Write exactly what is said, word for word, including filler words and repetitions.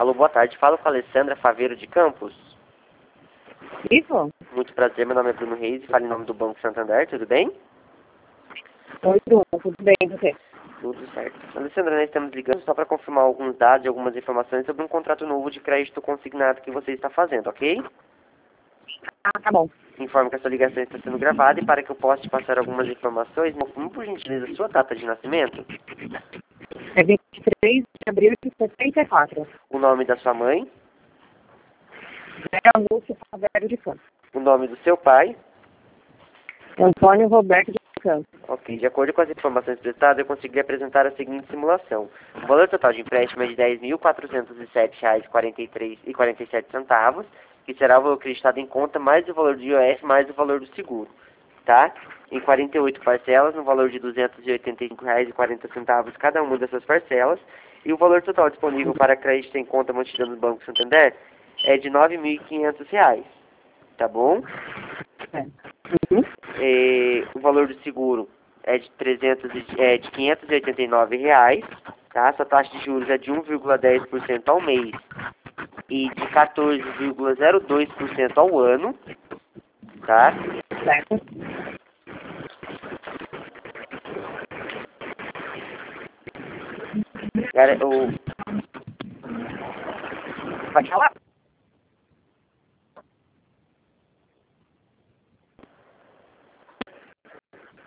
Alô, boa tarde. Falo com a Alessandra Faveiro de Campos. Isso? Muito prazer, meu nome é Bruno Reis e falo em nome do Banco Santander, tudo bem? Oi, Bruno, tudo bem e você? Tudo certo. Alessandra, nós estamos ligando só para confirmar alguns dados e algumas informações sobre um contrato novo de crédito consignado que você está fazendo, ok? Ah, tá bom. Informo que essa ligação está sendo gravada e para que eu possa te passar algumas informações, confirme por gentileza a sua data de nascimento, É vinte e três de abril de setenta e quatro. o nome da sua mãe, Vera Lúcia Faveiro de Campos. o nome do seu pai. Antônio Roberto de Campos. Ok, de acordo com as informações prestadas, eu consegui apresentar a seguinte simulação. O valor total de empréstimo é de dez mil quatrocentos e sete reais e quarenta e três e quarenta e sete centavos, que será o valor acreditado em conta mais o valor do I O F mais o valor do seguro, tá? Em quarenta e oito parcelas, no valor de duzentos e oitenta e cinco reais e quarenta centavos cada uma dessas parcelas, e o valor total disponível para crédito em conta mantida no Banco Santander é de nove mil e quinhentos reais, tá bom? É. Uhum. E o valor do seguro é de, trezentos, e- é de quinhentos e oitenta e nove reais, tá? Sua taxa de juros é de um vírgula dez por cento ao mês e de quatorze vírgula zero dois por cento ao ano, tá? Certo. Cara, o... Pode falar?